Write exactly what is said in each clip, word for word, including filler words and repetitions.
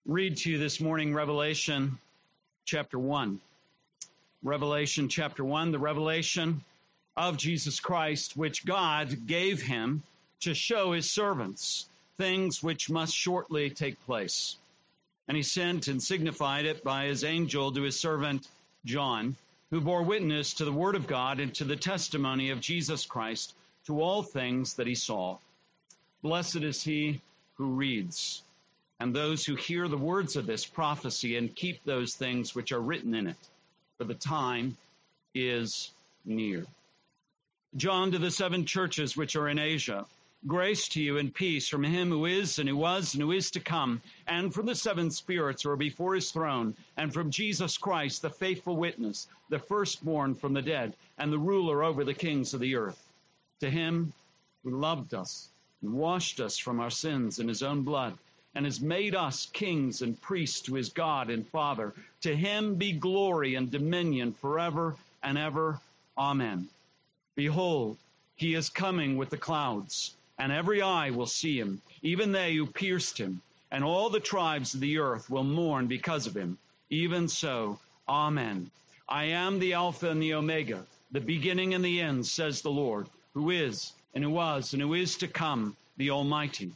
read to you this morning Revelation chapter one. Revelation chapter one, the revelation of Jesus Christ, which God gave him to show his servants things which must shortly take place. And he sent and signified it by his angel to his servant John, who bore witness to the word of God and to the testimony of Jesus Christ, to all things that he saw. Blessed is he who reads, and those who hear the words of this prophecy and keep those things which are written in it, for the time is near. John, to the seven churches which are in Asia, grace to you and peace from him who is and who was and who is to come, and from the seven spirits who are before his throne, and from Jesus Christ, the faithful witness, the firstborn from the dead, and the ruler over the kings of the earth. To him who loved us and washed us from our sins in his own blood, and has made us kings and priests to his God and Father. To him be glory and dominion forever and ever. Amen. Behold, he is coming with the clouds, and every eye will see him, even they who pierced him, and all the tribes of the earth will mourn because of him. Even so, Amen. I am the Alpha and the Omega, the beginning and the end, says the Lord, who is, and who was, and who is to come, the Almighty.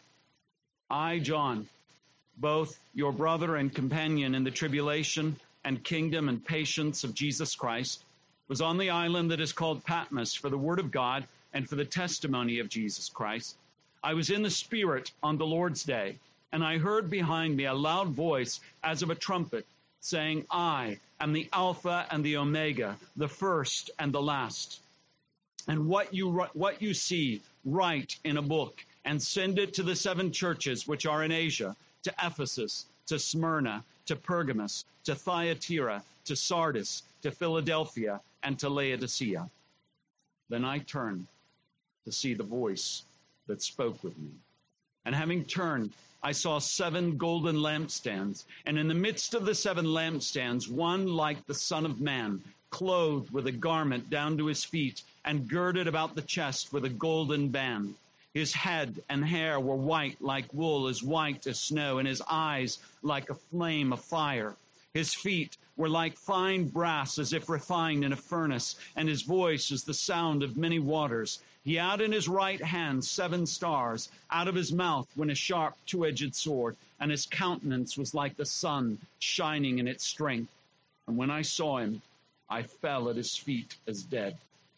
I, John, both your brother and companion in the tribulation and kingdom and patience of Jesus Christ, was on the island that is called Patmos for the word of God and for the testimony of Jesus Christ. I was in the Spirit on the Lord's day, and I heard behind me a loud voice as of a trumpet, saying, I am the Alpha and the Omega, the first and the last. And what you what you see, write in a book, and send it to the seven churches which are in Asia, to Ephesus, to Smyrna, to Pergamos, to Thyatira, to Sardis, to Philadelphia, and to Laodicea. Then I turned to see the voice that spoke with me. And having turned, I saw seven golden lampstands, and in the midst of the seven lampstands, one like the Son of Man, clothed with a garment down to his feet, and girded about the chest with a golden band. His head and hair were white like wool, as white as snow, and his eyes like a flame of fire. His feet were like fine brass, as if refined in a furnace, and his voice as the sound of many waters. He had in his right hand seven stars. Out of his mouth went a sharp two-edged sword, and his countenance was like the sun shining in its strength. And when I saw him, I fell at his feet as dead.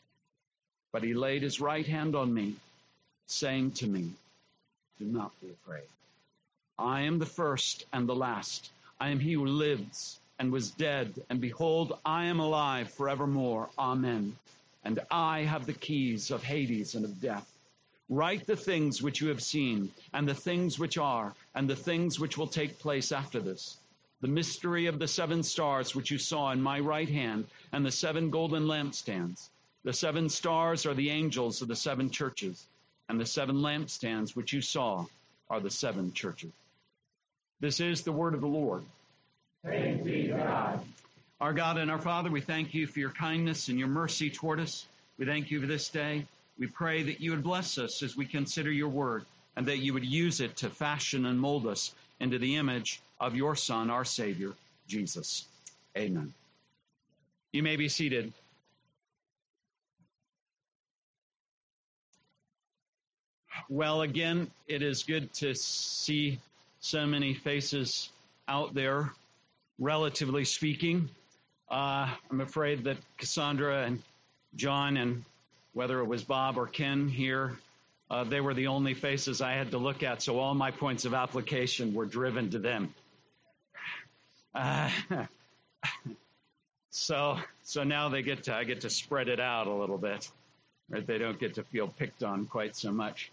But he laid his right hand on me, saying to me, do not be afraid. I am the first and the last. I am he who lives and was dead, and behold, I am alive forevermore. Amen. And I have the keys of Hades and of death. Write the things which you have seen, and the things which are, and the things which will take place after this. The mystery of the seven stars which you saw in my right hand, and the seven golden lampstands. The seven stars are the angels of the seven churches, and the seven lampstands which you saw are the seven churches. This is the word of the Lord. Thanks be to God. Our God and our Father, we thank you for your kindness and your mercy toward us. We thank you for this day. We pray that you would bless us as we consider your word, and that you would use it to fashion and mold us into the image of your Son, our Savior, Jesus. Amen. You may be seated. Well, again, it is good to see so many faces out there, relatively speaking. Uh, I'm afraid that Cassandra and John, and whether it was Bob or Ken here, uh, they were the only faces I had to look at, so all my points of application were driven to them. Uh, so, so now they get to, I get to spread it out a little bit, right? They don't get to feel picked on quite so much.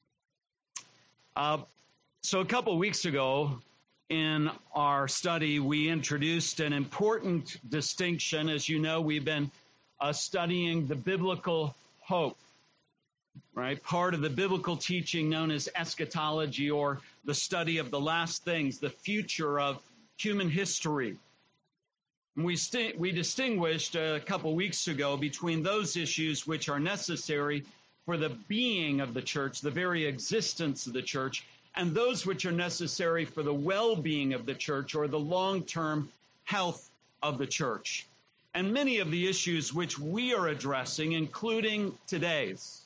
Uh, so a couple weeks ago in our study, we introduced an important distinction. As you know, we've been uh, studying the biblical hope, right? Part of the biblical teaching known as eschatology, or the study of the last things, the future of human history. And we, st- we distinguished a couple weeks ago between those issues which are necessary for the being of the church, the very existence of the church, and those which are necessary for the well-being of the church or the long-term health of the church. And many of the issues which we are addressing, including today's,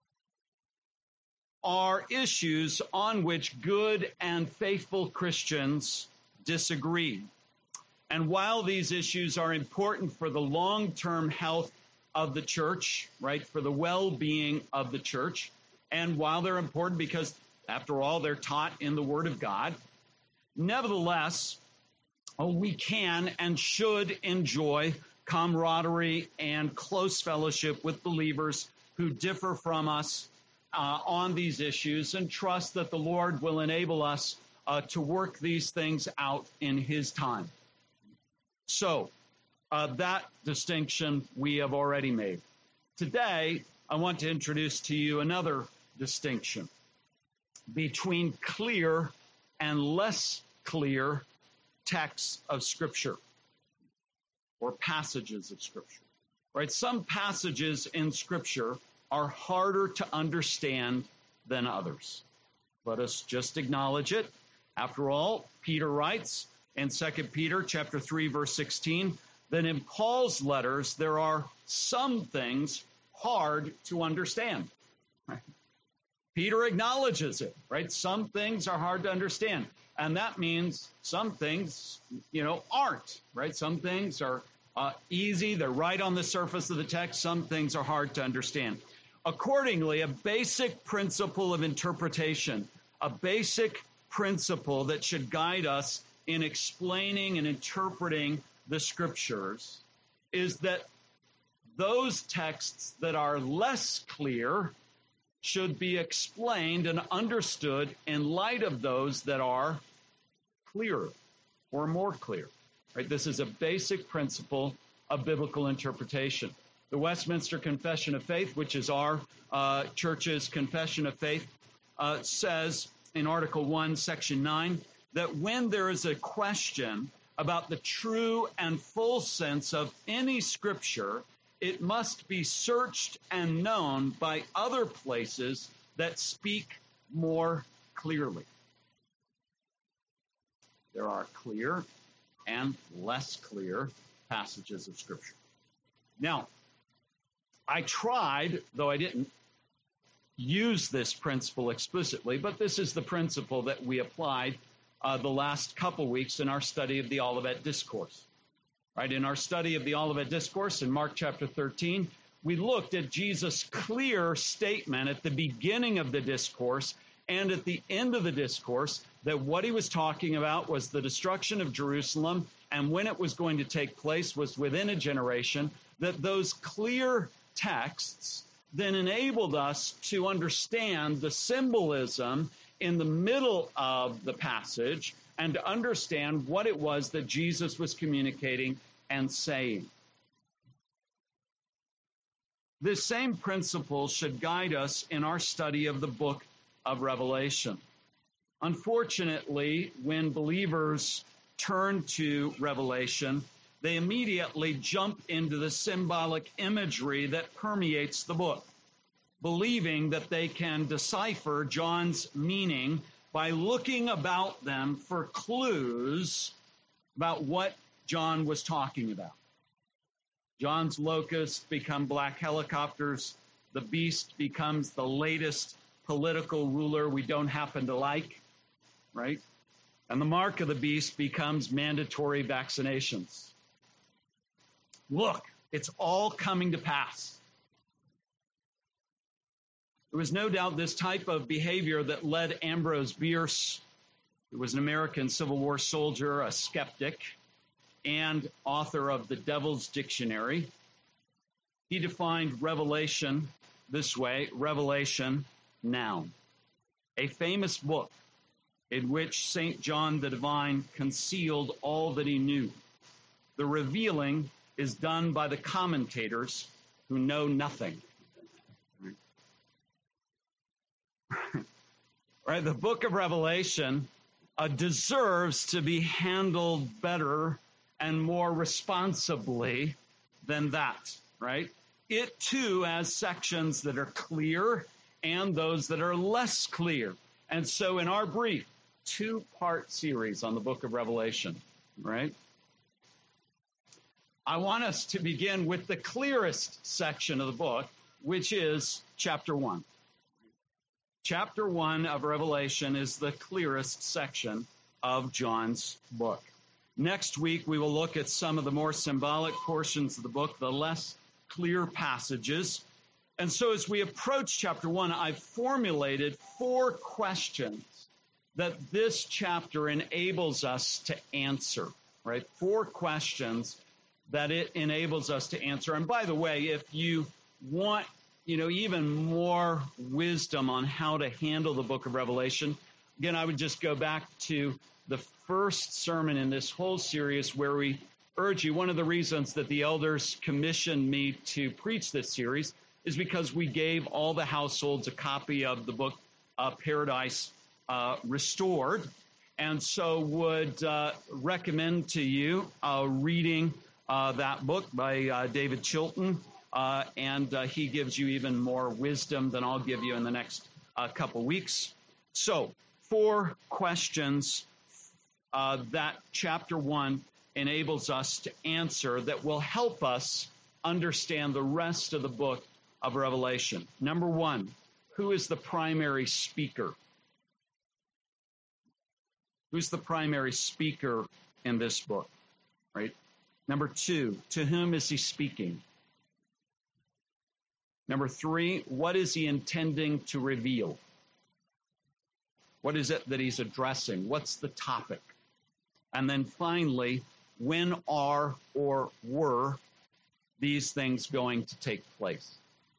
are issues on which good and faithful Christians disagree. And while these issues are important for the long-term health of the church, right, for the well-being of the church, and while they're important because, after all, they're taught in the Word of God, nevertheless, oh, we can and should enjoy camaraderie and close fellowship with believers who differ from us uh, on these issues, and trust that the Lord will enable us uh, to work these things out in His time. So, uh, that distinction we have already made. Today, I want to introduce to you another distinction between clear and less clear texts of Scripture or passages of Scripture. Right? Some passages in Scripture are harder to understand than others. Let us just acknowledge it. After all, Peter writes in Second Peter chapter three, verse sixteen, that in Paul's letters there are some things hard to understand. Right? Peter acknowledges it, right? Some things are hard to understand. And that means some things, you know, aren't, right? Some things are uh, easy. They're right on the surface of the text. Some things are hard to understand. Accordingly, a basic principle of interpretation, a basic principle that should guide us in explaining and interpreting the Scriptures is that those texts that are less clear should be explained and understood in light of those that are clearer or more clear. Right? This is a basic principle of biblical interpretation. The Westminster Confession of Faith, which is our uh, church's confession of faith, uh, says in Article one, Section nine, that when there is a question about the true and full sense of any Scripture, it must be searched and known by other places that speak more clearly. There are clear and less clear passages of Scripture. Now, I tried, though I didn't use this principle explicitly, but this is the principle that we applied uh, the last couple weeks in our study of the Olivet Discourse. Right, in our study of the Olivet Discourse in Mark chapter thirteen, we looked at Jesus' clear statement at the beginning of the discourse and at the end of the discourse that what he was talking about was the destruction of Jerusalem, and when it was going to take place was within a generation, that those clear texts then enabled us to understand the symbolism in the middle of the passage and to understand what it was that Jesus was communicating and saying. This same principle should guide us in our study of the book of Revelation. Unfortunately, when believers turn to Revelation, they immediately jump into the symbolic imagery that permeates the book, believing that they can decipher John's meaning by looking about them for clues about what John was talking about. John's locusts become black helicopters. The beast becomes the latest political ruler we don't happen to like, right? And the mark of the beast becomes mandatory vaccinations. Look, it's all coming to pass. It was no doubt this type of behavior that led Ambrose Bierce, who was an American Civil War soldier, a skeptic, and author of the Devil's Dictionary. He defined revelation this way: revelation, noun. A famous book in which Saint John the Divine concealed all that he knew. The revealing is done by the commentators who know nothing. Right? The book of Revelation uh, deserves to be handled better and more responsibly than that, right? It too has sections that are clear and those that are less clear. And so in our brief two-part series on the book of Revelation, right? I want us to begin with the clearest section of the book, which is chapter one. Chapter one of Revelation is the clearest section of John's book. Next week, we will look at some of the more symbolic portions of the book, the less clear passages. And so as we approach chapter one, I've formulated four questions that this chapter enables us to answer, right? Four questions that it enables us to answer. And by the way, if you want, you know, even more wisdom on how to handle the book of Revelation, again, I would just go back to the first sermon in this whole series where we urge you. One of the reasons that the elders commissioned me to preach this series is because we gave all the households a copy of the book uh, Paradise uh, Restored, and so would uh, recommend to you uh, reading Uh, that book by uh, David Chilton, uh, and uh, he gives you even more wisdom than I'll give you in the next uh, couple weeks. So, four questions uh, that chapter one enables us to answer that will help us understand the rest of the book of Revelation. Number one, who is the primary speaker? Who's the primary speaker in this book, right? Number two, to whom is he speaking? Number three, what is he intending to reveal? What is it that he's addressing? What's the topic? And then finally, when are or were these things going to take place?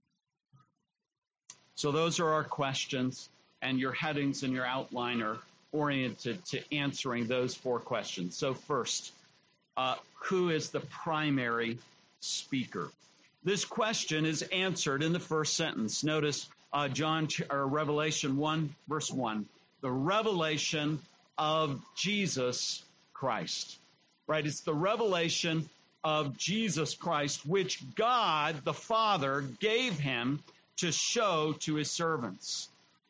So those are our questions, and your headings and your outline are oriented to answering those four questions. So first, Uh, who is the primary speaker? This question is answered in the first sentence. Notice uh, John or Revelation one, verse one, the revelation of Jesus Christ. Right? It's the revelation of Jesus Christ, which God the Father gave him to show to his servants.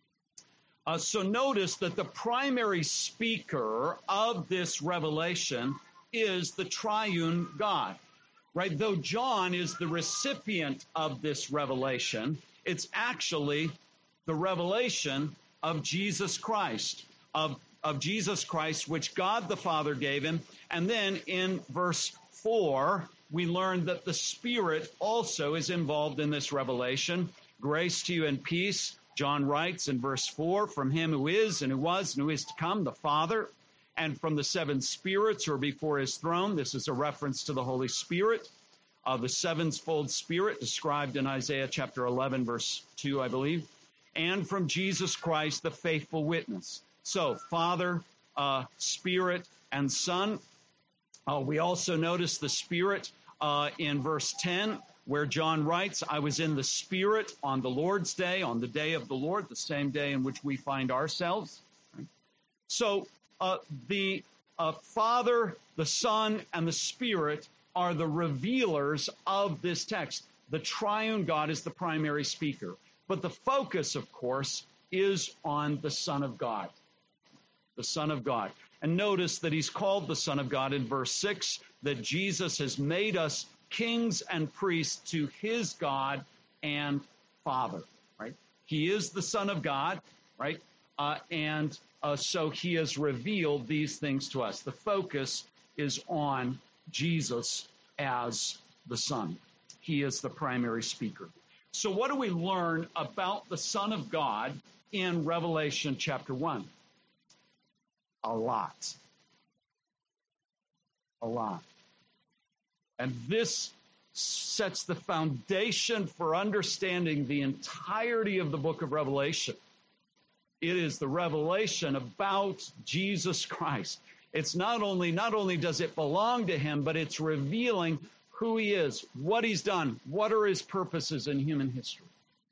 Uh, so notice that the primary speaker of this revelation is the triune God, right? Though John is the recipient of this revelation, it's actually the revelation of Jesus Christ, of, of Jesus Christ, which God the Father gave him. And then in verse four, we learn that the Spirit also is involved in this revelation. Grace to you and peace, John writes in verse four, from him who is and who was and who is to come, the Father, and from the seven spirits who are before his throne. This is a reference to the Holy Spirit, uh, the sevenfold Spirit described in Isaiah chapter eleven, verse two, I believe, and from Jesus Christ, the faithful witness. So, Father, uh, Spirit, and Son. Uh, we also notice the Spirit uh, in verse ten, where John writes, I was in the Spirit on the Lord's day, on the day of the Lord, the same day in which we find ourselves. Right? So, Uh, the uh, Father, the Son, and the Spirit are the revealers of this text. The triune God is the primary speaker. But the focus, of course, is on the Son of God. The Son of God. And notice that he's called the Son of God in verse six, that Jesus has made us kings and priests to his God and Father. Right? He is the Son of God, right? Uh, and Uh, so he has revealed these things to us. The focus is on Jesus as the Son. He is the primary speaker. So what do we learn about the Son of God in Revelation chapter one? A lot. A lot. And this sets the foundation for understanding the entirety of the book of Revelation. It is the revelation about Jesus Christ. It's not only, not only does it belong to him, but it's revealing who he is, what he's done, what are his purposes in human history.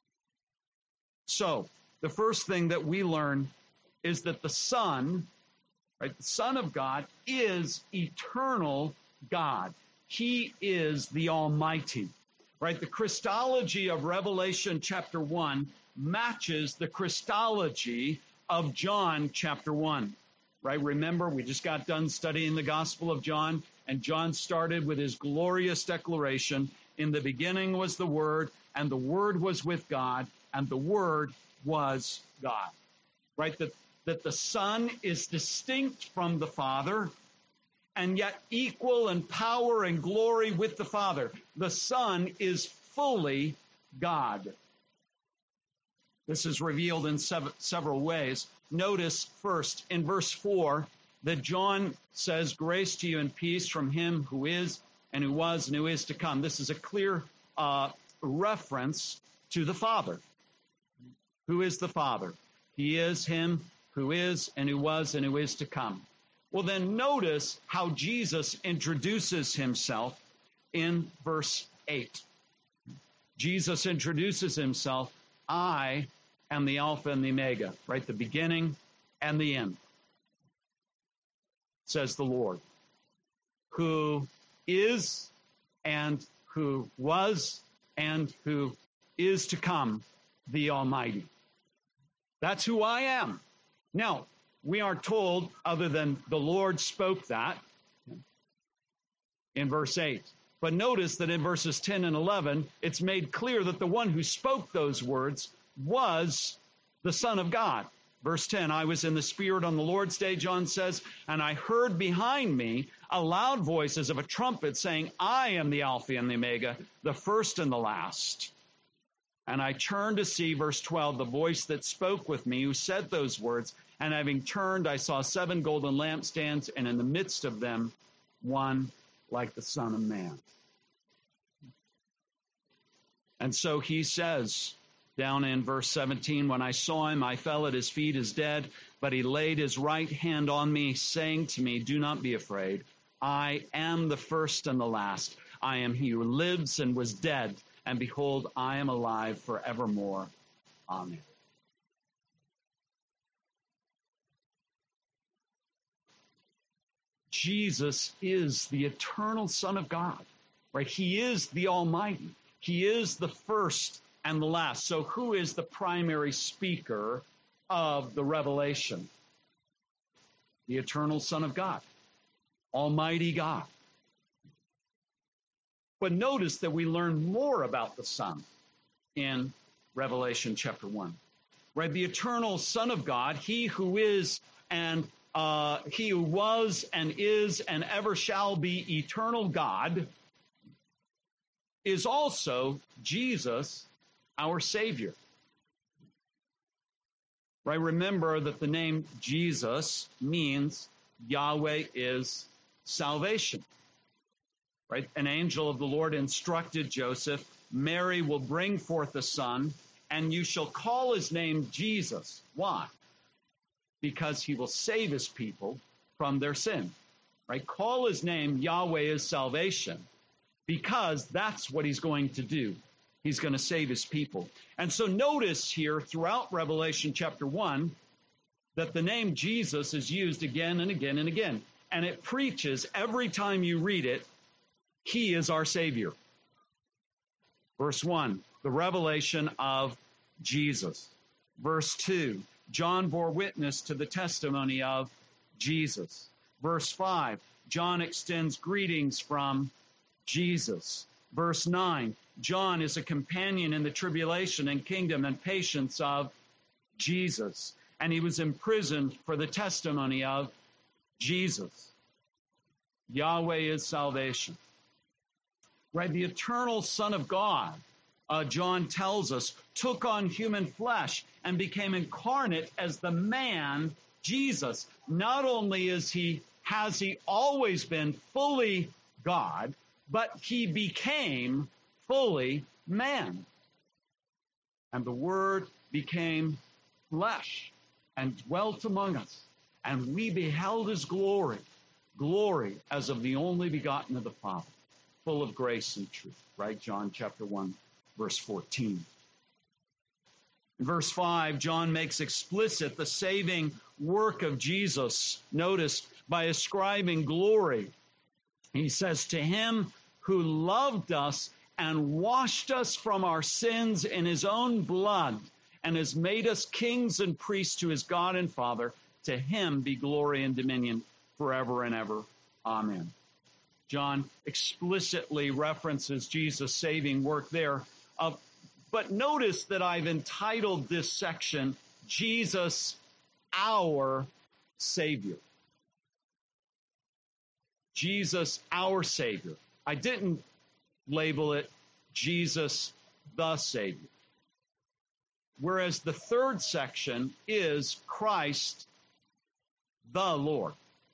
So, the first thing that we learn is that the Son, right, the Son of God is eternal God. He is the Almighty, right? The Christology of Revelation chapter one matches the Christology of John chapter one, right? Remember, we just got done studying the Gospel of John, and John started with his glorious declaration, in the beginning was the Word, and the Word was with God, and the Word was God, right? That, that the Son is distinct from the Father, and yet equal in power and glory with the Father. The Son is fully God. This is revealed in sev- several ways. Notice first in verse four that John says, grace to you and peace from him who is and who was and who is to come. This is a clear uh, reference to the Father. Who is the Father? He is him who is and who was and who is to come. Well, then notice how Jesus introduces himself in verse eight. Jesus introduces himself, I am the Alpha and the Omega, right? The beginning and the end, says the Lord, who is and who was and who is to come, the Almighty. That's who I am. Now, we are told, other than the Lord spoke that in verse eight. But notice that in verses ten and eleven, it's made clear that the one who spoke those words was the Son of God. Verse ten, I was in the Spirit on the Lord's day, John says, and I heard behind me a loud voice as of a trumpet saying, I am the Alpha and the Omega, the first and the last. And I turned to see, verse twelve, the voice that spoke with me, who said those words, and having turned, I saw seven golden lampstands, and in the midst of them, one like the Son of Man. And so he says, down in verse seventeen, when I saw him, I fell at his feet as dead, but he laid his right hand on me, saying to me, do not be afraid. I am the first and the last. I am he who lives and was dead, and behold, I am alive forevermore. Amen. Jesus is the eternal Son of God, right? He is the Almighty. He is the first and the last. So who is the primary speaker of the revelation? The eternal Son of God, Almighty God. But notice that we learn more about the Son in Revelation chapter one. Right? The eternal Son of God, he who is and uh, he who was and is and ever shall be eternal God, is also Jesus, our Savior. Right? Remember that the name Jesus means Yahweh is salvation. Right? An angel of the Lord instructed Joseph, Mary will bring forth a son, and you shall call his name Jesus. Why? Because he will save his people from their sin. Right? Call his name Yahweh is salvation, because that's what he's going to do. He's going to save his people. And so notice here throughout Revelation chapter one that the name Jesus is used again and again and again. And it preaches every time you read it, he is our Savior. Verse one, the revelation of Jesus. Verse two, John bore witness to the testimony of Jesus. Verse five, John extends greetings from Jesus. Verse nine, John is a companion in the tribulation and kingdom and patience of Jesus. And he was imprisoned for the testimony of Jesus. Yahweh is salvation. Right? The eternal Son of God, uh, John tells us, took on human flesh and became incarnate as the man Jesus. Not only is he, has he always been fully God, but he became fully man. And the Word became flesh and dwelt among us. And we beheld his glory, glory as of the only begotten of the Father, full of grace and truth. Right? John chapter one, verse fourteen. In verse five, John makes explicit the saving work of Jesus. Notice, by ascribing glory. He says, to him who loved us and washed us from our sins in his own blood and has made us kings and priests to his God and Father. To him be glory and dominion forever and ever. Amen. John explicitly references Jesus' saving work there. Uh, but notice that I've entitled this section, Jesus, our Savior. Jesus, our Savior. I didn't label it Jesus, the Savior. Whereas the third section is Christ, the Lord.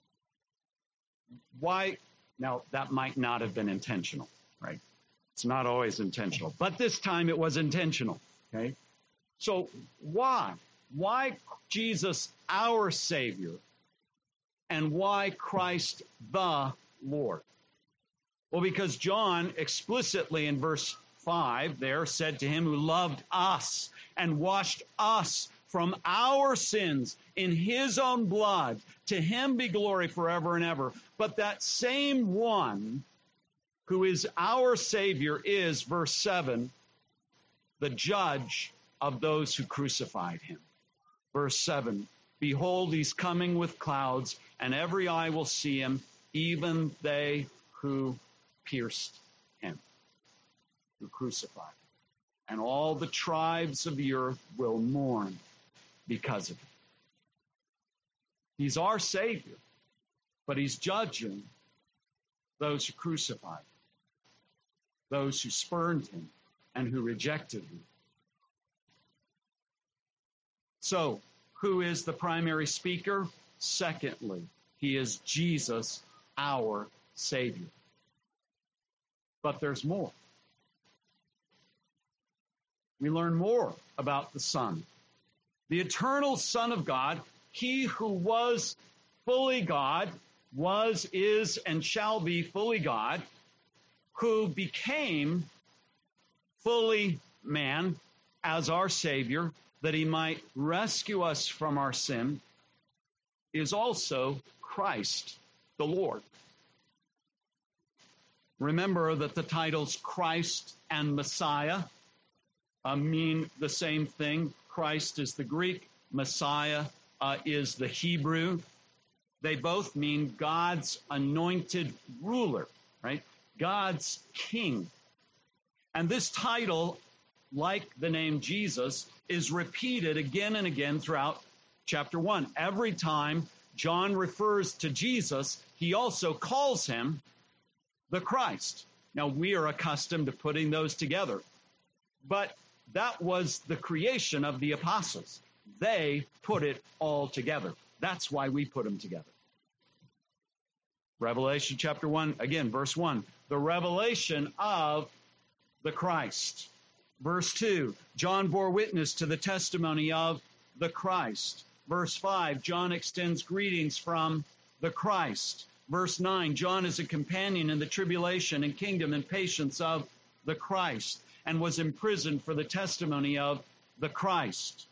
Why? Now, that might not have been intentional, right? It's not always intentional, but this time it was intentional, okay? So why? Why Jesus, our Savior, and why Christ, the Lord? Well, because John explicitly in verse five there said to him who loved us and washed us from our sins in his own blood, to him be glory forever and ever. But that same one who is our Savior is, verse seven, the judge of those who crucified him. Verse seven, behold, he's coming with clouds, and every eye will see him, even they who pierced him, who crucified him. And all the tribes of the earth will mourn because of it. He's our Savior, but he's judging those who crucified him, those who spurned him and who rejected him. So, who is the primary speaker? Secondly, he is Jesus, our Savior. But there's more. We learn more about the Son. The eternal Son of God, he who was fully God, was, is, and shall be fully God, who became fully man as our Savior, that he might rescue us from our sin, is also Christ the Lord. Remember that the titles Christ and Messiah uh, mean the same thing. Christ is the Greek, Messiah uh, is the Hebrew. They both mean God's anointed ruler, right? God's king. And this title, like the name Jesus, is repeated again and again throughout chapter one. Every time John refers to Jesus, he also calls him the Christ. Now, we are accustomed to putting those together, but that was the creation of the apostles. They put it all together. That's why we put them together. Revelation chapter one, again, verse one, the revelation of the Christ. Verse two, John bore witness to the testimony of the Christ. Verse five, John extends greetings from the Christ. Verse nine, John is a companion in the tribulation and kingdom and patience of the Christ, and was imprisoned for the testimony of the Christ.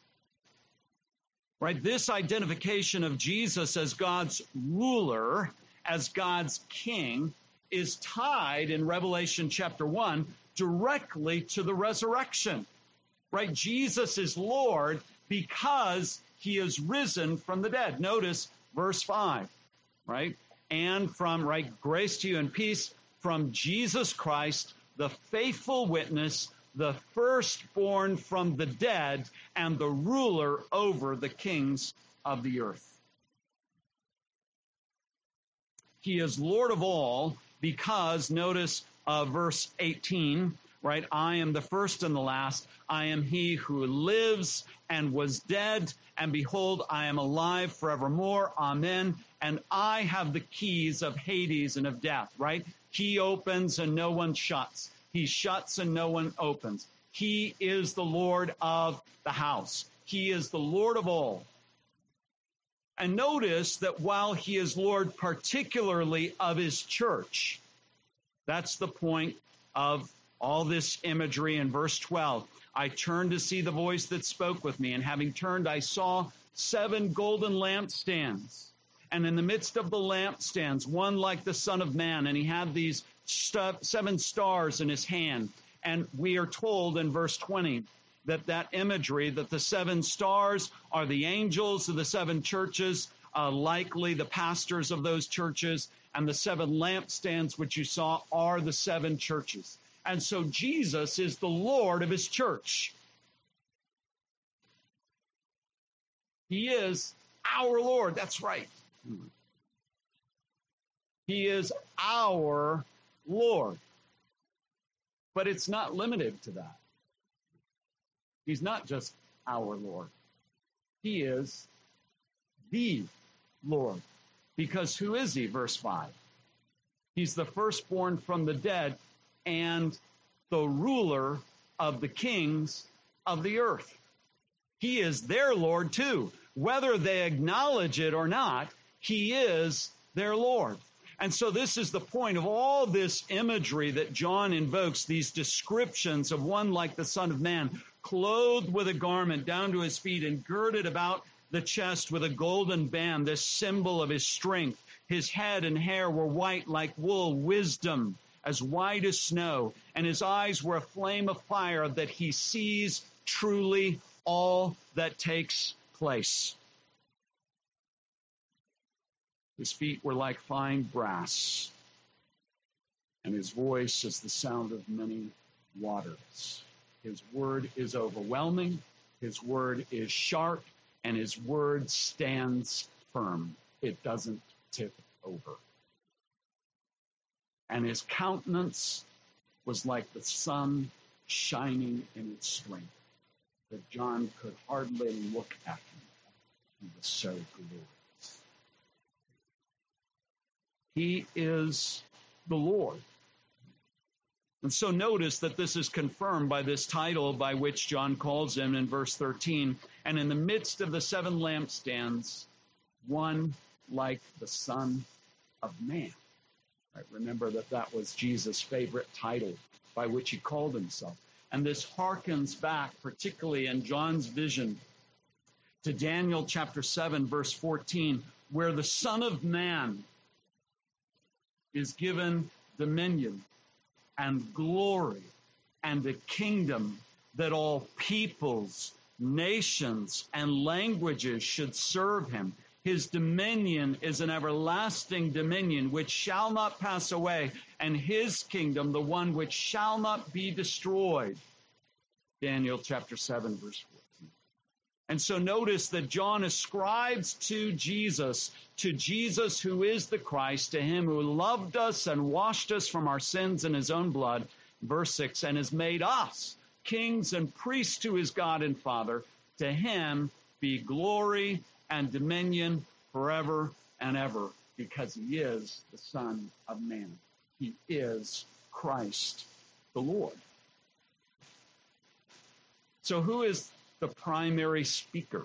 Right? This identification of Jesus as God's ruler, as God's king, is tied in Revelation chapter one directly to the resurrection. Right? Jesus is Lord because he is risen from the dead. Notice verse five, right? And from, right, grace to you and peace from Jesus Christ, the faithful witness, the firstborn from the dead, and the ruler over the kings of the earth. He is Lord of all because, notice uh, verse eighteen, right? I am the first and the last. I am he who lives and was dead, and behold, I am alive forevermore. Amen. And I have the keys of Hades and of death, right? He opens and no one shuts. He shuts and no one opens. He is the Lord of the house. He is the Lord of all. And notice that while he is Lord particularly of his church, that's the point of all this imagery in verse twelve. I turned to see the voice that spoke with me, and having turned, I saw seven golden lampstands. And in the midst of the lampstands, one like the Son of Man, and he had these st- seven stars in his hand. And we are told in verse twenty that that imagery, that the seven stars are the angels of the seven churches, uh, likely the pastors of those churches, and the seven lampstands, which you saw, are the seven churches. And so Jesus is the Lord of his church. He is our Lord. That's right. He is our Lord. But it's not limited to that. He's not just our Lord. He is the Lord. Because who is he? Verse five. He's the firstborn from the dead and the ruler of the kings of the earth. He is their Lord too. Whether they acknowledge it or not, he is their Lord. And so this is the point of all this imagery that John invokes, these descriptions of one like the Son of Man, clothed with a garment down to his feet and girded about the chest with a golden band, this symbol of his strength. His head and hair were white like wool, wisdom as white as snow, and his eyes were a flame of fire, that he sees truly all that takes place. His feet were like fine brass, and his voice is the sound of many waters. His word is overwhelming, his word is sharp, and his word stands firm. It doesn't tip over. And his countenance was like the sun shining in its strength, that John could hardly look at him. He was so glorious. He is the Lord. And so notice that this is confirmed by this title by which John calls him in verse thirteen. And in the midst of the seven lampstands, one like the Son of Man. Right? Remember that that was Jesus' favorite title by which he called himself. And this harkens back, particularly in John's vision, to Daniel chapter seven, verse fourteen, where the Son of Man is given dominion and glory and a kingdom that all peoples, nations, and languages should serve him. His dominion is an everlasting dominion which shall not pass away, and his kingdom the one which shall not be destroyed. Daniel chapter seven, verse fourteen. And so notice that John ascribes to Jesus, to Jesus who is the Christ, to him who loved us and washed us from our sins in his own blood, verse six, and has made us kings and priests to his God and Father. To him be glory and dominion forever and ever, because he is the Son of Man. He is Christ the Lord. So who is the primary speaker?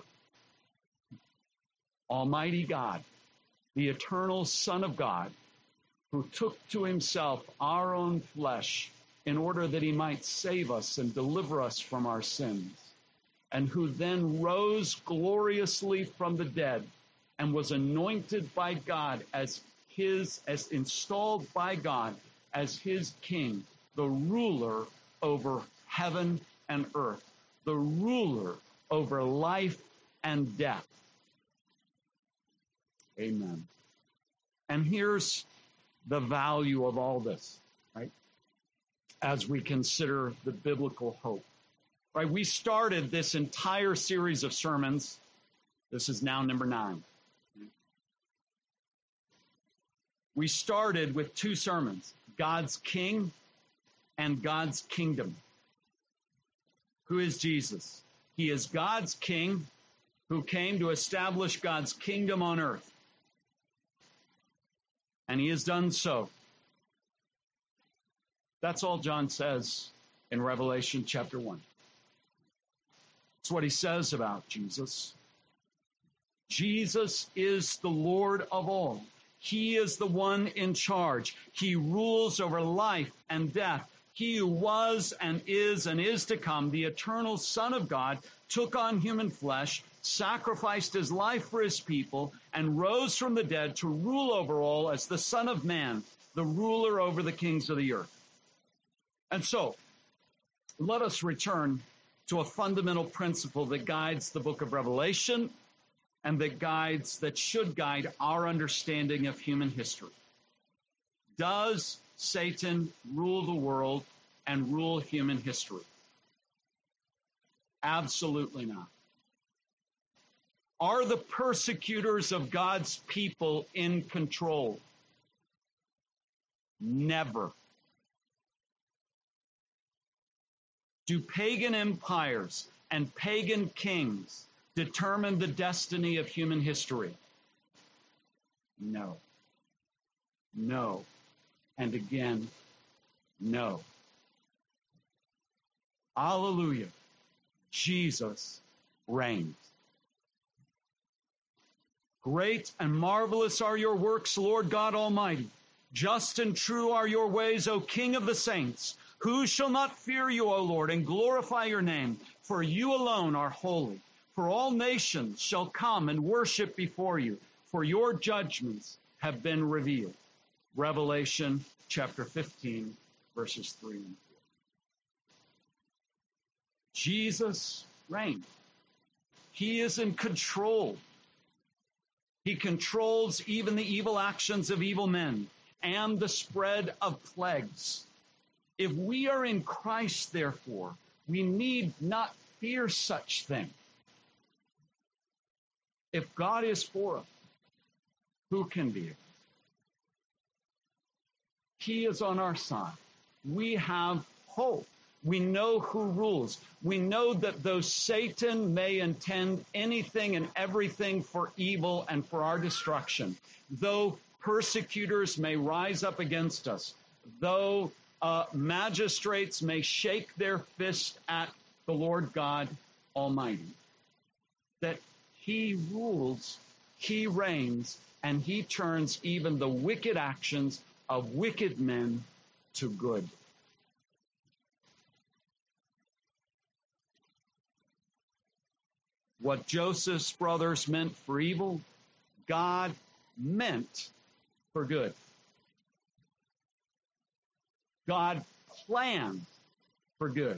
Almighty God, the eternal Son of God, who took to himself our own flesh in order that he might save us and deliver us from our sins, and who then rose gloriously from the dead and was anointed by God as his, as installed by God as his king, the ruler over heaven and earth, the ruler over life and death. Amen. And here's the value of all this, right? As we consider the biblical hope. Right, we started this entire series of sermons. This is now number nine. We started with two sermons, God's King and God's Kingdom. Who is Jesus? He is God's King who came to establish God's kingdom on earth. And he has done so. That's all John says in Revelation chapter one. That's what he says about Jesus. Jesus is the Lord of all. He is the one in charge. He rules over life and death. He who was and is and is to come, the eternal Son of God, took on human flesh, sacrificed his life for his people, and rose from the dead to rule over all as the Son of Man, the ruler over the kings of the earth. And so, let us return to a fundamental principle that guides the book of Revelation and that guides, that should guide our understanding of human history. Does Satan rule the world and rule human history? Absolutely not. Are the persecutors of God's people in control? Never. Do pagan empires and pagan kings determine the destiny of human history? No. No. And again, no. Hallelujah. Jesus reigns. Great and marvelous are your works, Lord God Almighty. Just and true are your ways, O King of the saints. Who shall not fear you, O Lord, and glorify your name? For you alone are holy. For all nations shall come and worship before you, for your judgments have been revealed. Revelation chapter fifteen, verses three and four. Jesus reigns. He is in control. He controls even the evil actions of evil men and the spread of plagues. If we are in Christ, therefore, we need not fear such things. If God is for us, who can be against? He is on our side. We have hope. We know who rules. We know that though Satan may intend anything and everything for evil and for our destruction, though persecutors may rise up against us, though uh, magistrates may shake their fist at the Lord God Almighty, that he rules, he reigns, and he turns even the wicked actions of wicked men to good. What Joseph's brothers meant for evil, God meant for good. God planned for good.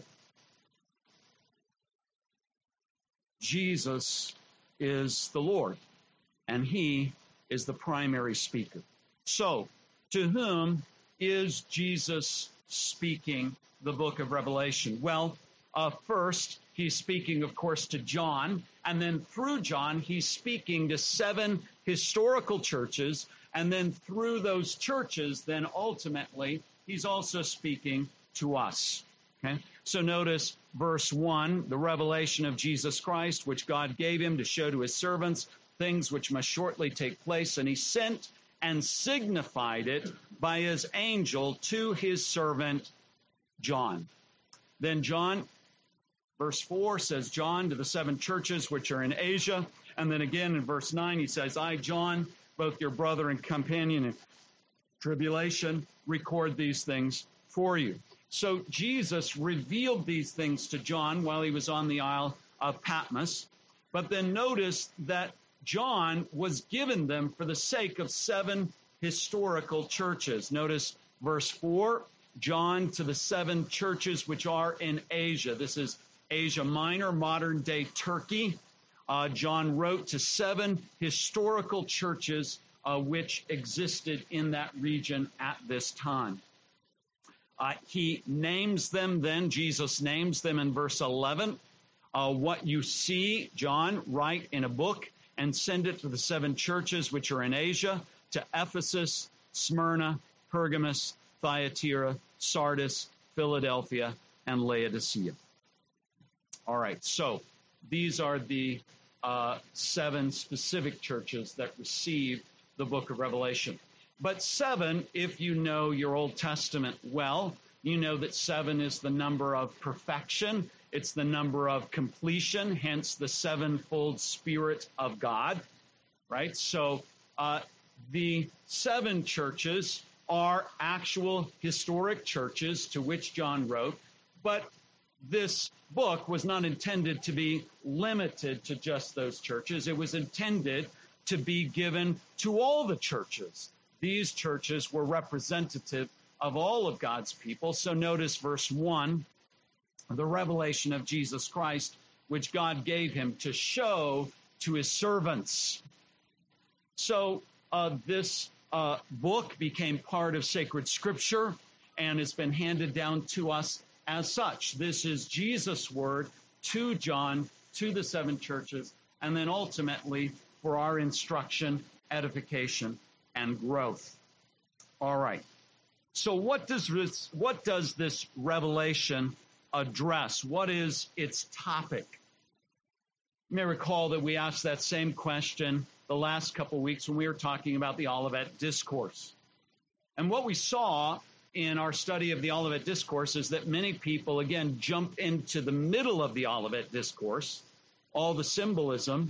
Jesus is the Lord, and he is the primary speaker. So, to whom is Jesus speaking the book of Revelation? Well, uh, first, he's speaking, of course, to John, and then through John, he's speaking to seven historical churches, and then through those churches, then ultimately, he's also speaking to us. Okay? So notice verse one, the revelation of Jesus Christ, which God gave him to show to his servants things which must shortly take place, and he sent and signified it by his angel to his servant John. Then John, verse four says, John to the seven churches which are in Asia. And then again in verse nine, he says, I, John, both your brother and companion in tribulation, record these things for you. So Jesus revealed these things to John while he was on the Isle of Patmos. But then notice that John was given them for the sake of seven historical churches. Notice verse four, John to the seven churches which are in Asia. This is Asia Minor, modern day Turkey. Uh, John wrote to seven historical churches uh, which existed in that region at this time. Uh, he names them then, Jesus names them in verse eleven. Uh, what you see, John, write in a book and send it to the seven churches which are in Asia, to Ephesus, Smyrna, Pergamos, Thyatira, Sardis, Philadelphia, and Laodicea. All right, so these are the uh, seven specific churches that received the book of Revelation. But seven, if you know your Old Testament well, you know that seven is the number of perfection. It's the number of completion, hence the sevenfold Spirit of God, right? So uh, the seven churches are actual historic churches to which John wrote, but this book was not intended to be limited to just those churches. It was intended to be given to all the churches. These churches were representative of all of God's people. So notice verse one, the revelation of Jesus Christ, which God gave him to show to his servants. So uh, this uh, book became part of sacred scripture and has been handed down to us as such. This is Jesus' word to John, to the seven churches, and then ultimately for our instruction, edification, and growth. All right. So what does this, what does this revelation address? What is its topic? You may recall that we asked that same question the last couple of weeks when we were talking about the Olivet Discourse. And what we saw in our study of the Olivet Discourse is that many people, again, jump into the middle of the Olivet Discourse, all the symbolism,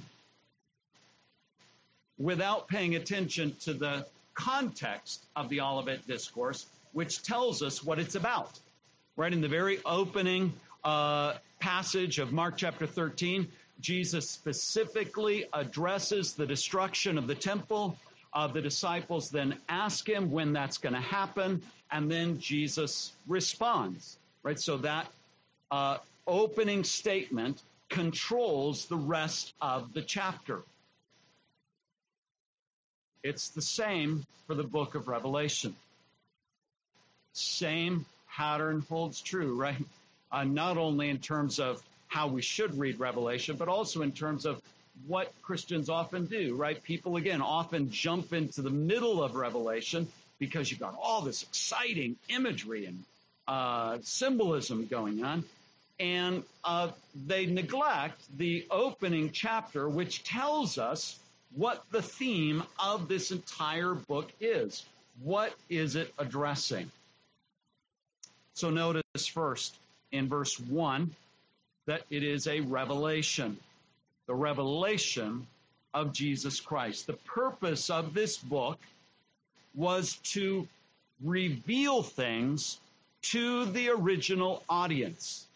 without paying attention to the context of the Olivet Discourse, which tells us what it's about. Right in the very opening uh, passage of Mark chapter thirteen, Jesus specifically addresses the destruction of the temple. Uh, the disciples then ask him when that's going to happen, and then Jesus responds. Right, so that uh, opening statement controls the rest of the chapter. It's the same for the book of Revelation. Same pattern holds true, right? Uh, not only in terms of how we should read Revelation, but also in terms of what Christians often do, right? People, again, often jump into the middle of Revelation because you've got all this exciting imagery and uh, symbolism going on, and uh, they neglect the opening chapter, which tells us what the theme of this entire book is. What is it addressing? So notice first in verse one that it is a revelation, the revelation of Jesus Christ. The purpose of this book was to reveal things to the original audience,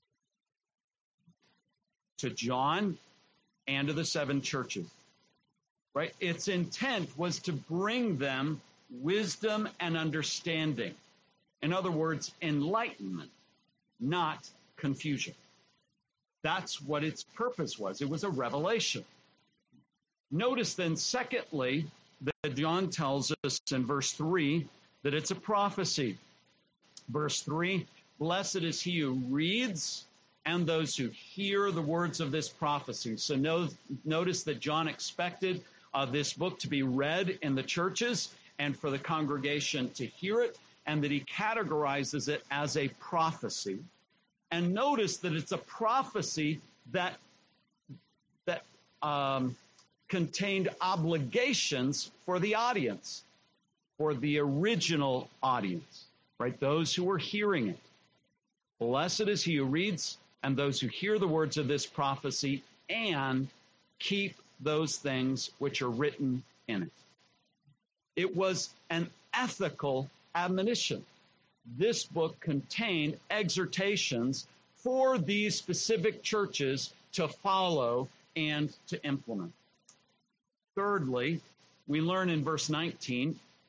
to John and to the seven churches. Right? Its intent was to bring them wisdom and understanding. In other words, enlightenment, not confusion. That's what its purpose was. It was a revelation. Notice then, secondly, that John tells us in verse three that it's a prophecy. Verse three, blessed is he who reads and those who hear the words of this prophecy. So no, notice that John expected Uh, this book to be read in the churches and for the congregation to hear it, and that he categorizes it as a prophecy. And notice that it's a prophecy that that um, contained obligations for the audience, for the original audience, right? Those who were hearing it. Blessed is he who reads and those who hear the words of this prophecy and keep those things which are written in it. It was an ethical admonition. This book contained exhortations for these specific churches to follow and to implement. Thirdly, we learn in verse nineteen,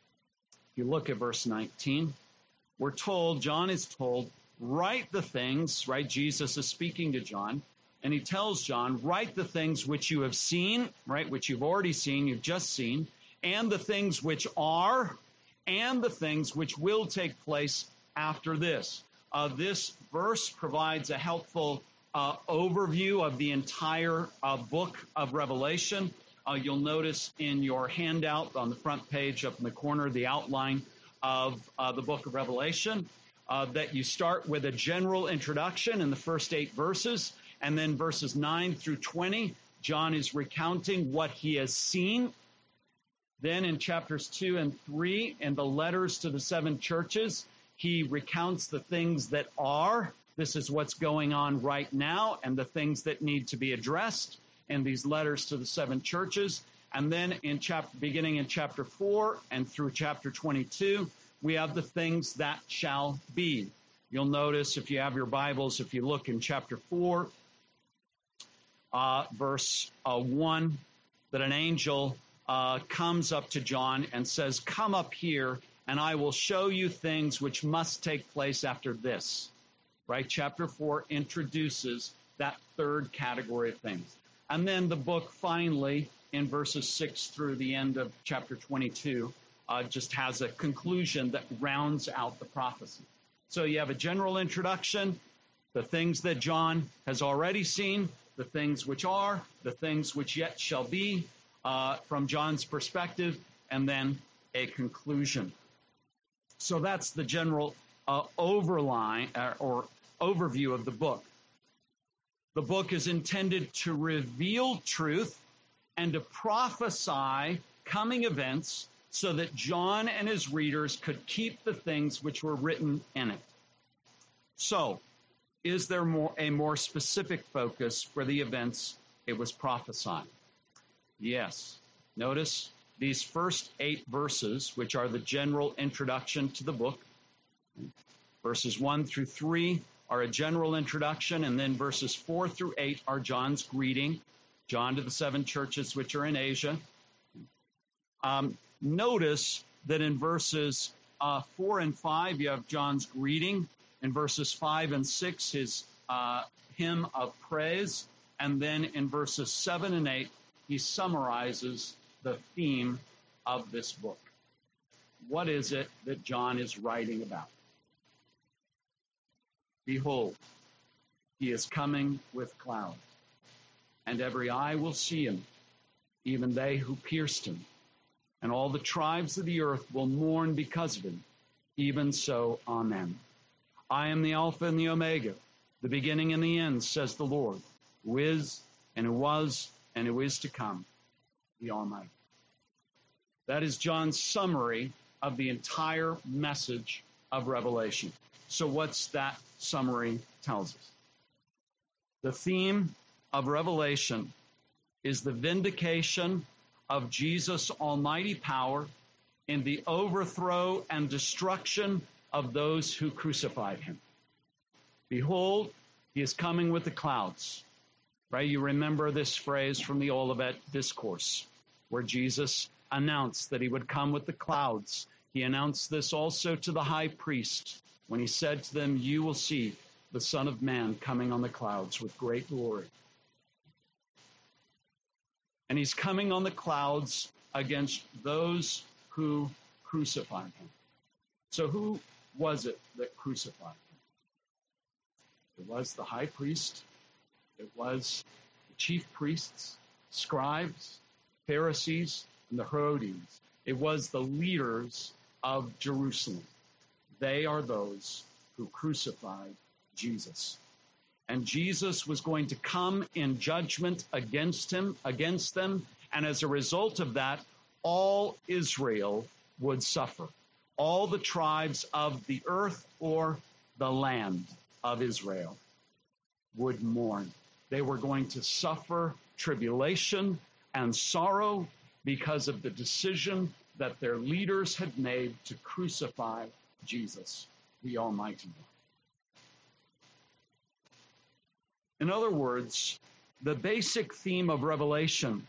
if you look at verse nineteen, we're told, John is told, write the things, right? Jesus is speaking to John. And he tells John, write the things which you have seen, right, which you've already seen, you've just seen, and the things which are, and the things which will take place after this. Uh, this verse provides a helpful uh, overview of the entire uh, book of Revelation. Uh, you'll notice in your handout on the front page up in the corner, the outline of uh, the book of Revelation, uh, that you start with a general introduction in the first eight verses. And then verses nine through twenty, John is recounting what he has seen. Then in chapters two and three, in the letters to the seven churches, he recounts the things that are. This is what's going on right now and the things that need to be addressed in these letters to the seven churches. And then in chapter, beginning in chapter four and through chapter twenty-two, we have the things that shall be. You'll notice if you have your Bibles, if you look in chapter four, Uh, verse uh, one, that an angel uh, comes up to John and says, come up here and I will show you things which must take place after this. right? Chapter four introduces that third category of things. And then the book finally, in verses six through the end of chapter twenty-two, uh, just has a conclusion that rounds out the prophecy. So you have a general introduction, the things that John has already seen, the things which are, the things which yet shall be, uh, from John's perspective, and then a conclusion. So that's the general uh, overline uh, or overview of the book. The book is intended to reveal truth and to prophesy coming events so that John and his readers could keep the things which were written in it. So, is there more, a more specific focus for the events it was prophesying? Yes. Notice these first eight verses, which are the general introduction to the book. Verses one through three are a general introduction, and then verses four through eight are John's greeting, John to the seven churches which are in Asia. Um, notice that in verses uh, four and five, you have John's greeting. In verses five and six, his uh, hymn of praise. And then in verses seven and eight, he summarizes the theme of this book. What is it that John is writing about? Behold, he is coming with clouds, and every eye will see him, even they who pierced him, and all the tribes of the earth will mourn because of him. Even so, amen. I am the Alpha and the Omega, the beginning and the end, says the Lord, who is, and who was, and who is to come, the Almighty. That is John's summary of the entire message of Revelation. So what's that summary tells us? The theme of Revelation is the vindication of Jesus' almighty power in the overthrow and destruction of those who crucified him. Behold, he is coming with the clouds. Right? You remember this phrase from the Olivet Discourse, where Jesus announced that he would come with the clouds. He announced this also to the high priest when he said to them, you will see the Son of Man coming on the clouds with great glory. And he's coming on the clouds against those who crucified him. So who was it that crucified him? It was the high priest. It was the chief priests, scribes, Pharisees, and the Herodians. It was the leaders of Jerusalem. They are those who crucified Jesus. And Jesus was going to come in judgment against him, against them, and as a result of that, all Israel would suffer. All the tribes of the earth or the land of Israel would mourn. They were going to suffer tribulation and sorrow because of the decision that their leaders had made to crucify Jesus, the Almighty One. In other words, the basic theme of Revelation,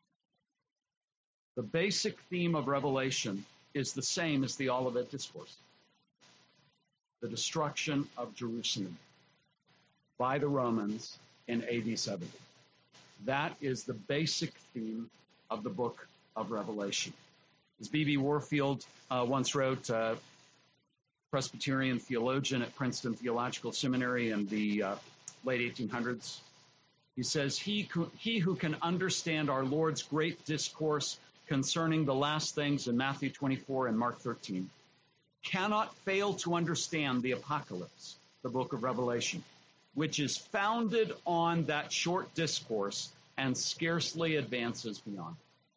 the basic theme of Revelation is the same as the Olivet Discourse. The destruction of Jerusalem by the Romans in A D seventy. That is the basic theme of the book of Revelation. As B B Warfield uh, once wrote, uh, Presbyterian theologian at Princeton Theological Seminary in the uh, late eighteen hundreds, he says, he, he who can understand our Lord's great discourse concerning the last things in Matthew twenty-four and Mark thirteen cannot fail to understand the Apocalypse, the book of Revelation, which is founded on that short discourse and scarcely advances beyond.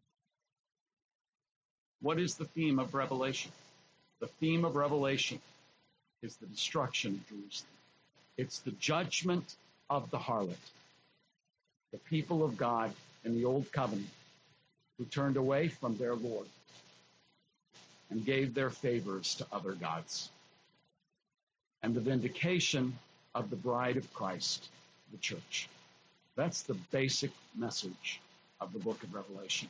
What is the theme of Revelation? The theme of Revelation is the destruction of Jerusalem. It's the judgment of the harlot, the people of God in the Old Covenant who turned away from their Lord and gave their favors to other gods, and the vindication of the bride of Christ, the church. That's the basic message of the book of Revelation.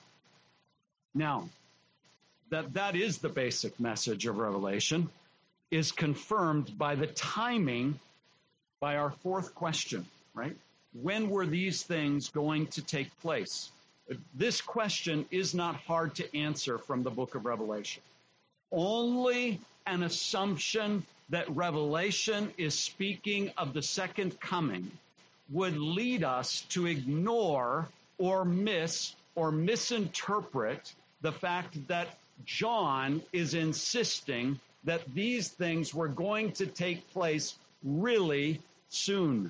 Now, that that is the basic message of Revelation. is confirmed by the timing, by our fourth question, right? When were these things going to take place? This question is not hard to answer from the book of Revelation. Only an assumption that Revelation is speaking of the second coming would lead us to ignore or miss or misinterpret the fact that John is insisting that these things were going to take place really soon.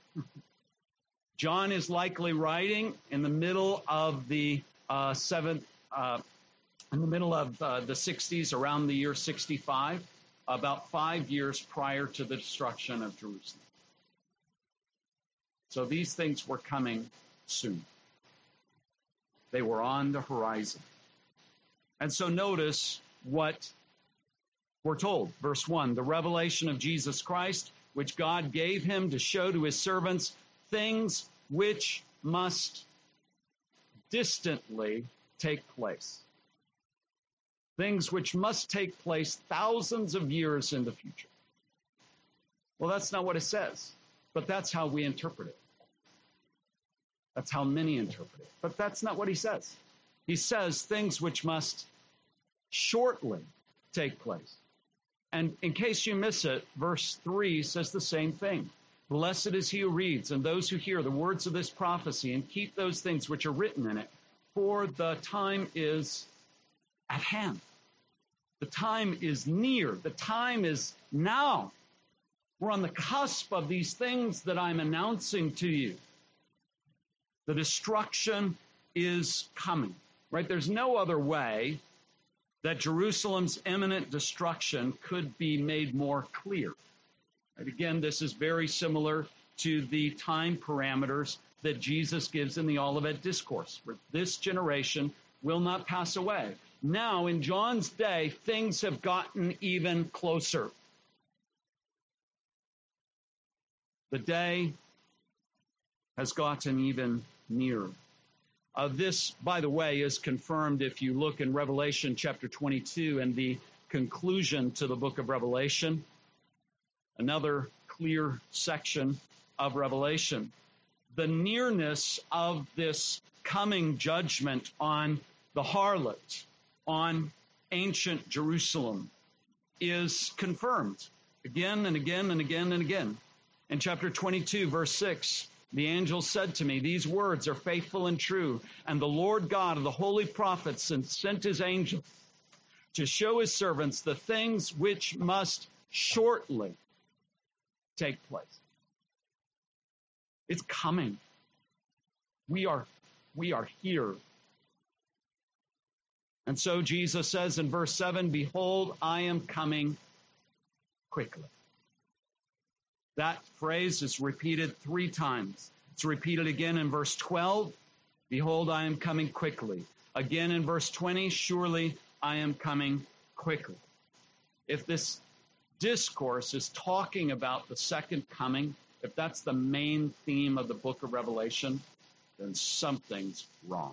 John is likely writing in the middle of the uh, seventh, uh, in the middle of uh, the sixties, around the year sixty-five, about five years prior to the destruction of Jerusalem. So these things were coming soon. They were on the horizon. And so notice what we're told. Verse one, the revelation of Jesus Christ, which God gave him to show to his servants things which must distantly take place. Things which must take place thousands of years in the future. Well, that's not what it says, but that's how we interpret it. That's how many interpret it. But that's not what he says. He says things which must shortly take place. And in case you miss it, verse three says the same thing. Blessed is he who reads and those who hear the words of this prophecy and keep those things which are written in it, for the time is at hand. The time is near. The time is now. We're on the cusp of these things that I'm announcing to you. The destruction is coming, right? There's no other way that Jerusalem's imminent destruction could be made more clear. Right? Again, this is very similar to the time parameters that Jesus gives in the Olivet Discourse, where this generation will not pass away. Now, in John's day, things have gotten even closer. The day has gotten even nearer. Uh, this, by the way, is confirmed if you look in Revelation chapter twenty-two and the conclusion to the book of Revelation, another clear section of Revelation. The nearness of this coming judgment on the harlot, on ancient Jerusalem, is confirmed again and again and again and again. In chapter twenty-two, verse six, the angel said to me, these words are faithful and true, and the Lord God of the holy prophets sent his angel to show his servants the things which must shortly take place. It's coming. We are, we are here. And so Jesus says in verse seven, behold, I am coming quickly. That phrase is repeated three times. It's repeated again in verse twelve, behold, I am coming quickly. Again in verse twenty, surely I am coming quickly. If this discourse is talking about the second coming, if that's the main theme of the book of Revelation, then something's wrong.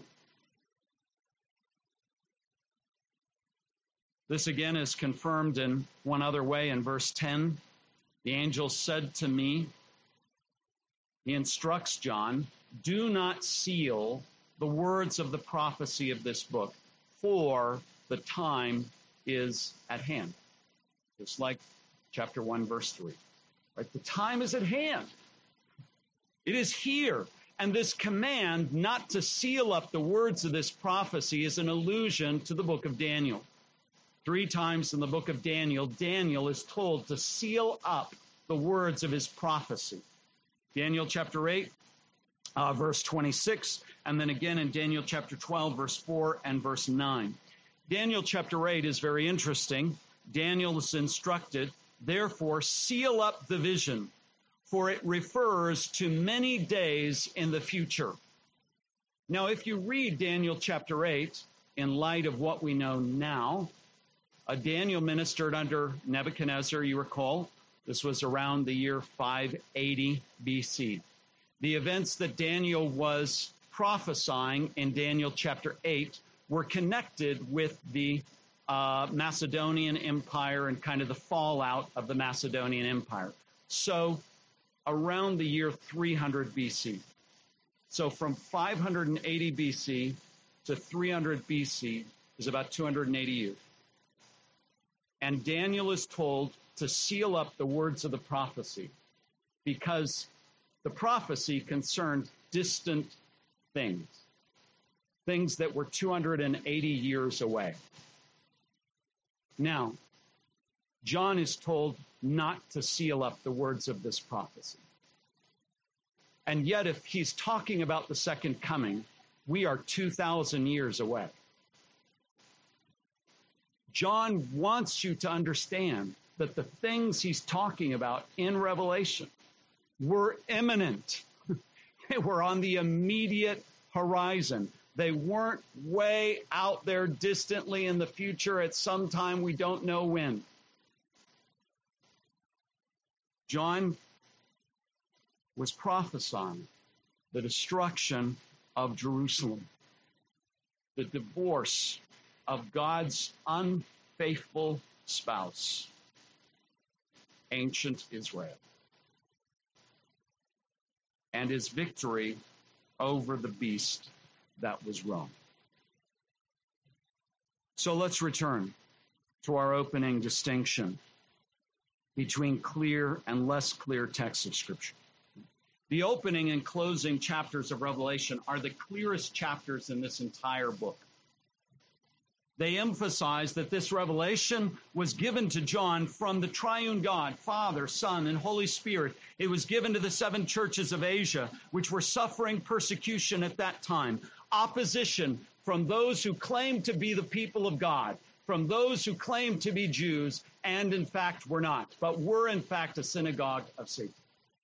This again is confirmed in one other way in verse ten. The angel said to me, he instructs John, do not seal the words of the prophecy of this book, for the time is at hand. Just like chapter one, verse three. Right? The time is at hand. It is here. And this command not to seal up the words of this prophecy is an allusion to the book of Daniel. Three times in the book of Daniel, Daniel is told to seal up the words of his prophecy. Daniel chapter eight, uh, verse twenty-six, and then again in Daniel chapter twelve, verse four and verse nine. Daniel chapter eight is very interesting. Daniel is instructed, therefore seal up the vision, for it refers to many days in the future. Now, if you read Daniel chapter eight, in light of what we know now, Uh, Daniel ministered under Nebuchadnezzar, you recall. This was around the year five eighty B C. The events that Daniel was prophesying in Daniel chapter eight were connected with the uh, Macedonian Empire and kind of the fallout of the Macedonian Empire. So around the year three hundred B C. So from five hundred eighty B C to three hundred B C is about two hundred eighty years. And Daniel is told to seal up the words of the prophecy because the prophecy concerned distant things, things that were two hundred eighty years away. Now, John is told not to seal up the words of this prophecy. And yet, if he's talking about the second coming, we are two thousand years away. John wants you to understand that the things he's talking about in Revelation were imminent. They were on the immediate horizon. They weren't way out there distantly in the future at some time we don't know when. John was prophesying the destruction of Jerusalem, the divorce of God's unfaithful spouse, ancient Israel, and his victory over the beast that was Rome. So let's return to our opening distinction between clear and less clear texts of Scripture. The opening and closing chapters of Revelation are the clearest chapters in this entire book. They emphasize that this revelation was given to John from the triune God, Father, Son, and Holy Spirit. It was given to the seven churches of Asia, which were suffering persecution at that time, opposition from those who claimed to be the people of God, from those who claimed to be Jews, and in fact were not, but were in fact a synagogue of Satan.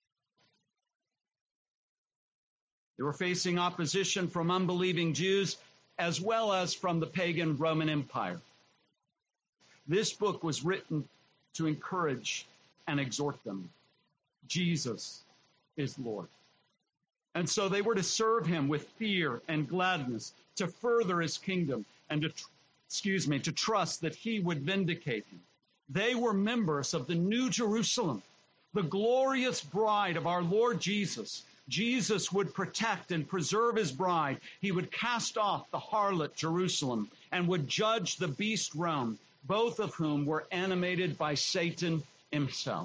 They were facing opposition from unbelieving Jews as well as from the pagan Roman Empire. This book was written to encourage and exhort them. Jesus is Lord. And so they were to serve him with fear and gladness, to further his kingdom, and to, excuse me, to trust that he would vindicate him. They were members of the New Jerusalem, the glorious bride of our Lord Jesus. Jesus would protect and preserve his bride. He would cast off the harlot Jerusalem and would judge the beast Rome, both of whom were animated by Satan himself.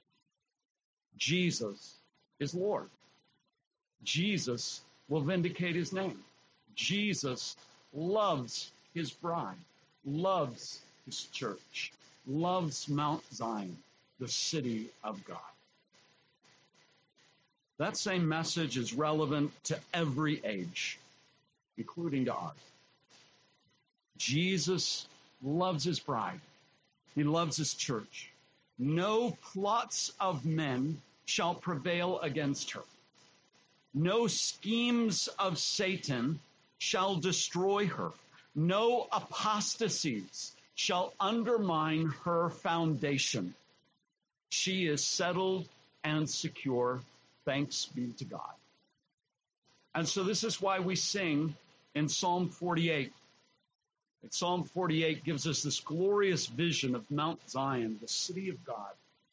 Jesus is Lord. Jesus will vindicate his name. Jesus loves his bride, loves his church, loves Mount Zion, the city of God. That same message is relevant to every age, including to ours. Jesus loves his bride. He loves his church. No plots of men shall prevail against her. No schemes of Satan shall destroy her. No apostasies shall undermine her foundation. She is settled and secure. Thanks be to God. And so this is why we sing in Psalm forty-eight. And Psalm forty-eight gives us this glorious vision of Mount Zion, the city of God.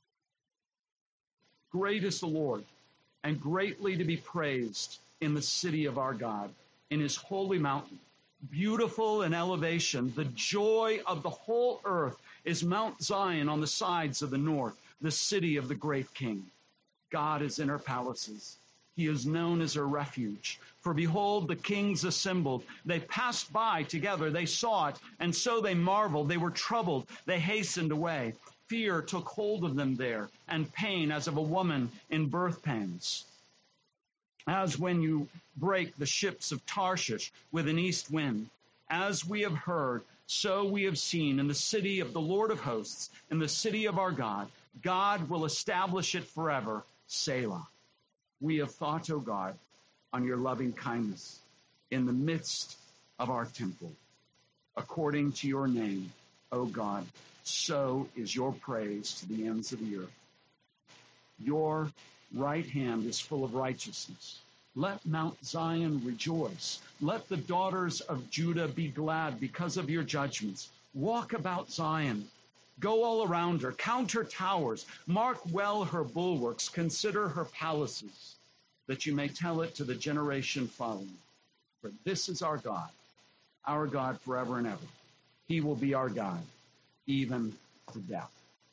Great is the Lord, and greatly to be praised in the city of our God, in his holy mountain. Beautiful in elevation, the joy of the whole earth is Mount Zion on the sides of the north, the city of the great King. God is in her palaces. He is known as her refuge. For behold, the kings assembled. They passed by together. They saw it, and so they marveled. They were troubled. They hastened away. Fear took hold of them there, and pain as of a woman in birth pangs. As when you break the ships of Tarshish with an east wind. As we have heard, so we have seen in the city of the Lord of hosts, in the city of our God. God will establish it forever. Selah. We have thought, O God, on your loving kindness in the midst of our temple. According to your name, O God, so is your praise to the ends of the earth. Your right hand is full of righteousness. Let Mount Zion rejoice. Let the daughters of Judah be glad because of your judgments. Walk about Zion. Go all around her. Count her towers. Mark well her bulwarks. Consider her palaces, that you may tell it to the generation following. For this is our God, our God forever and ever. He will be our God, even to death.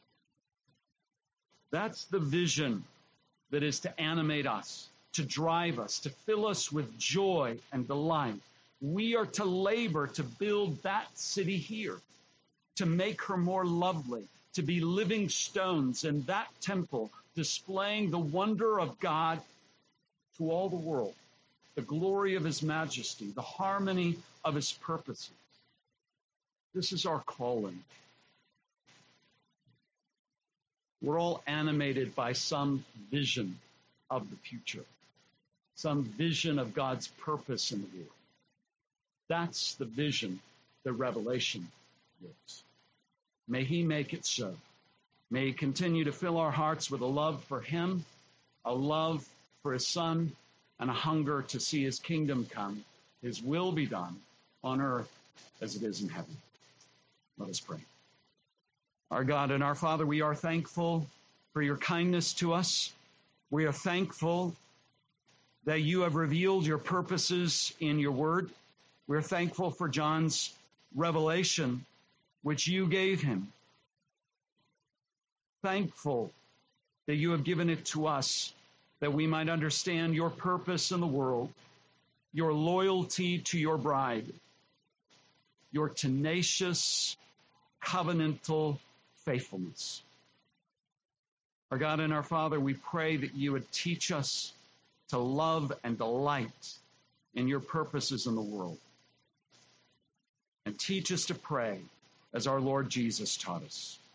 That's the vision that is to animate us, to drive us, to fill us with joy and delight. We are to labor to build that city here, to make her more lovely, to be living stones in that temple, displaying the wonder of God to all the world, the glory of his majesty, the harmony of his purposes. This is our calling. We're all animated by some vision of the future, some vision of God's purpose in the world. That's the vision that Revelation gives. May he make it so. May he continue to fill our hearts with a love for him, a love for his Son, and a hunger to see his kingdom come, his will be done on earth as it is in heaven. Let us pray. Our God and our Father, we are thankful for your kindness to us. We are thankful that you have revealed your purposes in your word. We're thankful for John's revelation, which you gave him. Thankful that you have given it to us, that we might understand your purpose in the world, your loyalty to your bride, your tenacious, covenantal faithfulness. Our God and our Father, we pray that you would teach us to love and delight in your purposes in the world. And teach us to pray as our Lord Jesus taught us.